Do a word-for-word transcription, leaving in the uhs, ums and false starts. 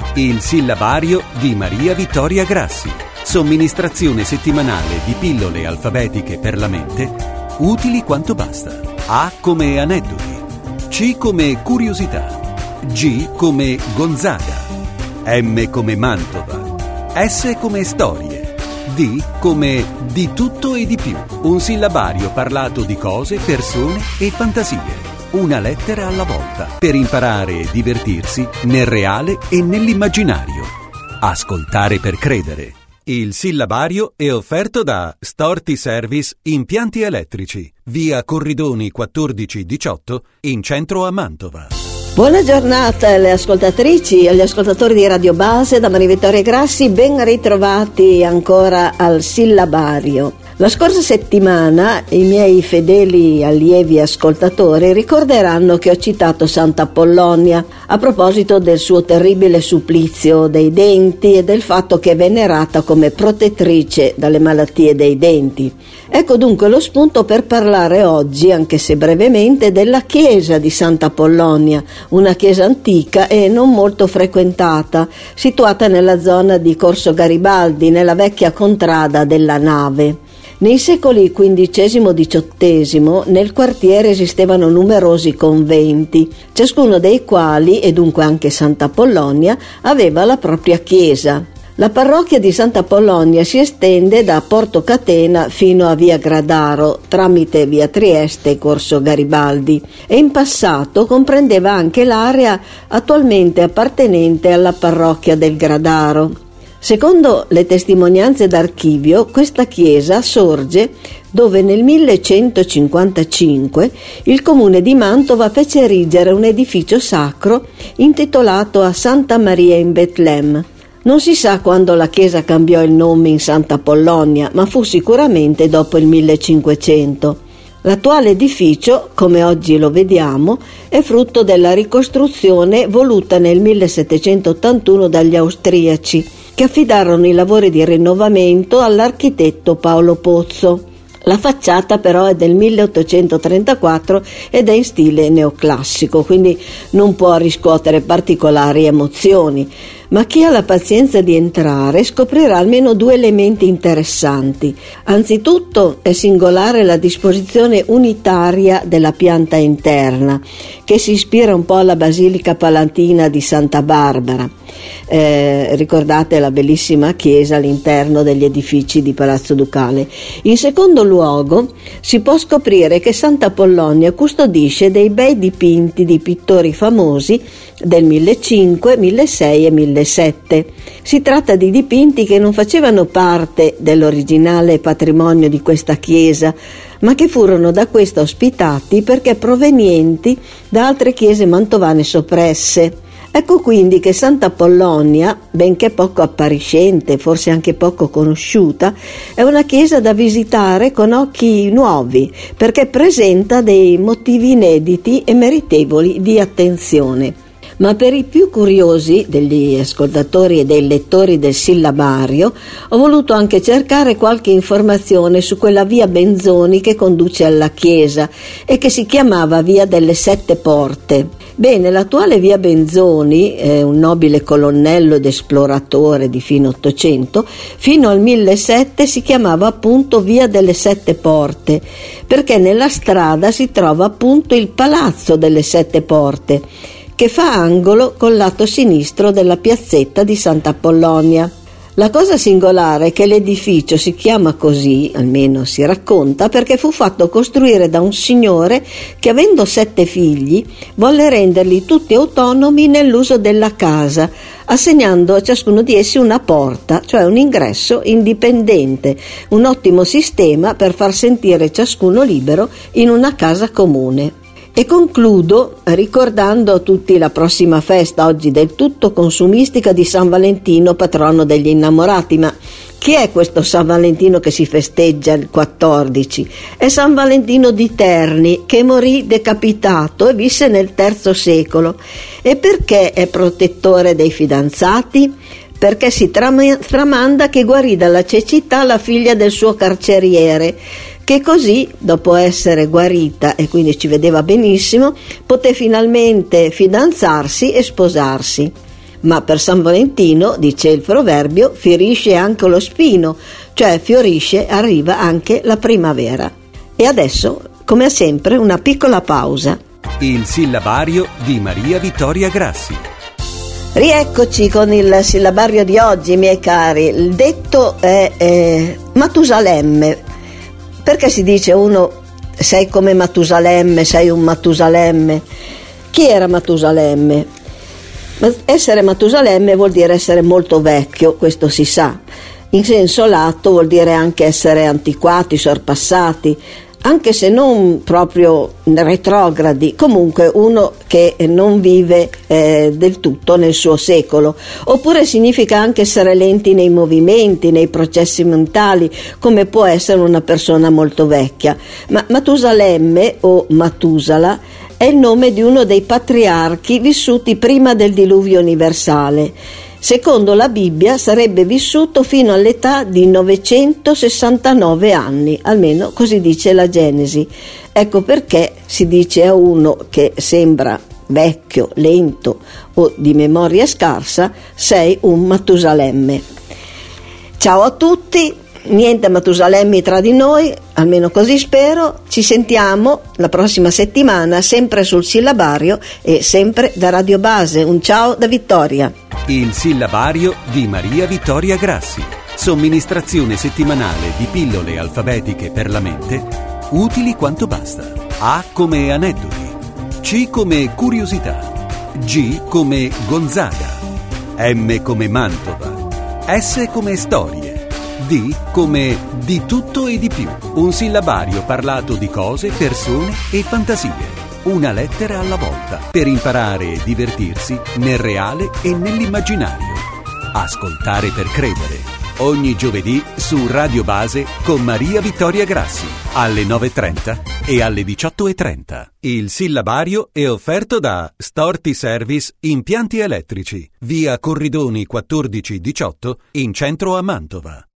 Il sillabario di Maria Vittoria Grassi. Somministrazione settimanale di pillole alfabetiche per la mente, utili quanto basta. A come aneddoti, C come curiosità, G come Gonzaga, M come Mantova, S come storie, D come di tutto e di più. Un sillabario parlato di cose, persone e fantasie. Una lettera alla volta, per imparare e divertirsi nel reale e nell'immaginario. Ascoltare per credere. Il sillabario è offerto da Storti Service Impianti Elettrici, via Corridoni quattordici diciotto, in centro a Mantova. Buona giornata alle ascoltatrici e agli ascoltatori di Radio Base da Maria Vittoria Grassi, ben ritrovati ancora al sillabario. La scorsa settimana i miei fedeli allievi ascoltatori ricorderanno che ho citato Sant'Apollonia a proposito del suo terribile supplizio dei denti e del fatto che è venerata come protettrice dalle malattie dei denti. Ecco dunque lo spunto per parlare oggi, anche se brevemente, della chiesa di Sant'Apollonia, una chiesa antica e non molto frequentata, situata nella zona di Corso Garibaldi, nella vecchia contrada della Nave. Nei secoli quindicesimo diciottesimo nel quartiere esistevano numerosi conventi, ciascuno dei quali, e dunque anche Sant'Apollonia, aveva la propria chiesa. La parrocchia di Sant'Apollonia si estende da Porto Catena fino a via Gradaro, tramite via Trieste e Corso Garibaldi, e in passato comprendeva anche l'area attualmente appartenente alla parrocchia del Gradaro. Secondo le testimonianze d'archivio, questa chiesa sorge dove nel millecentocinquantacinque il comune di Mantova fece erigere un edificio sacro intitolato a Santa Maria in Betlemme. Non si sa quando la chiesa cambiò il nome in Sant'Apollonia, ma fu sicuramente dopo il millecinquecento. L'attuale edificio, come oggi lo vediamo, è frutto della ricostruzione voluta nel millesettecentottantuno dagli austriaci, che affidarono i lavori di rinnovamento all'architetto Paolo Pozzo. La facciata però è del milleottocentotrentaquattro ed è in stile neoclassico, quindi non può riscuotere particolari emozioni, ma chi ha la pazienza di entrare scoprirà almeno due elementi interessanti. Anzitutto è singolare la disposizione unitaria della pianta interna, che si ispira un po' alla Basilica Palatina di Santa Barbara. Eh, ricordate la bellissima chiesa all'interno degli edifici di Palazzo Ducale. In secondo luogo si può scoprire che Sant'Apollonia custodisce dei bei dipinti di pittori famosi del millecinquecento, milleseicento e millesettecento. Si tratta di dipinti che non facevano parte dell'originale patrimonio di questa chiesa, ma che furono da questa ospitati perché provenienti da altre chiese mantovane soppresse. Ecco quindi che Sant'Apollonia, benché poco appariscente, forse anche poco conosciuta, è una chiesa da visitare con occhi nuovi, perché presenta dei motivi inediti e meritevoli di attenzione. Ma per i più curiosi degli ascoltatori e dei lettori del sillabario ho voluto anche cercare qualche informazione su quella via Benzoni che conduce alla chiesa e che si chiamava via delle Sette Porte. Bene, l'attuale via Benzoni, eh, un nobile colonnello ed esploratore di fine Ottocento, fino al millesettecento si chiamava appunto via delle Sette Porte, perché nella strada si trova appunto il Palazzo delle Sette Porte, che fa angolo col lato sinistro della piazzetta di Sant'Apollonia. La cosa singolare è che l'edificio si chiama così, almeno si racconta, perché fu fatto costruire da un signore che, avendo sette figli, volle renderli tutti autonomi nell'uso della casa, assegnando a ciascuno di essi una porta, cioè un ingresso indipendente, un ottimo sistema per far sentire ciascuno libero in una casa comune. E concludo ricordando a tutti la prossima festa, oggi del tutto consumistica, di San Valentino, patrono degli innamorati. Ma chi è questo San Valentino che si festeggia il quattordici? È San Valentino di Terni, che morì decapitato e visse nel terzo secolo. E perché è protettore dei fidanzati? Perché si tramanda che guarì dalla cecità la figlia del suo carceriere, che così, dopo essere guarita e quindi ci vedeva benissimo, poté finalmente fidanzarsi e sposarsi. ma per San Valentino, dice il proverbio, fiorisce anche lo spino, cioè fiorisce, arriva anche la primavera. E adesso, come sempre, una piccola pausa. Il sillabario di Maria Vittoria Grassi. Rieccoci con il sillabario di oggi, miei cari. Il detto è eh, Matusalemme. Perché si dice uno sei come Matusalemme, sei un Matusalemme? Chi era Matusalemme? Essere Matusalemme vuol dire essere molto vecchio, questo si sa. In senso lato vuol dire anche essere antiquati, sorpassati, anche se non proprio retrogradi, comunque uno che non vive eh, del tutto nel suo secolo. Oppure significa anche essere lenti nei movimenti, nei processi mentali, come può essere una persona molto vecchia. Ma Matusalemme o Matusala è il nome di uno dei patriarchi vissuti prima del diluvio universale. Secondo la Bibbia sarebbe vissuto fino all'età di novecentosessantanove anni, almeno così dice la Genesi. Ecco perché si dice a uno che sembra vecchio, lento o di memoria scarsa, sei un Matusalemme. Ciao a tutti, niente Matusalemmi tra di noi, almeno così spero. Ci sentiamo la prossima settimana, sempre sul sillabario e sempre da Radio Base. Un ciao da Vittoria. Il sillabario di Maria Vittoria Grassi. Somministrazione settimanale di pillole alfabetiche per la mente, utili quanto basta. A come aneddoti, C come curiosità, G come Gonzaga, M come Mantova, S come storie, D come di tutto e di più. Un sillabario parlato di cose, persone e fantasie. Una lettera alla volta, per imparare e divertirsi nel reale e nell'immaginario. Ascoltare per credere. Ogni giovedì su Radio Base con Maria Vittoria Grassi, alle nove e trenta e alle diciotto e trenta. Il sillabario è offerto da Storti Service Impianti Elettrici, via Corridoni quattordici diciotto, in centro a Mantova.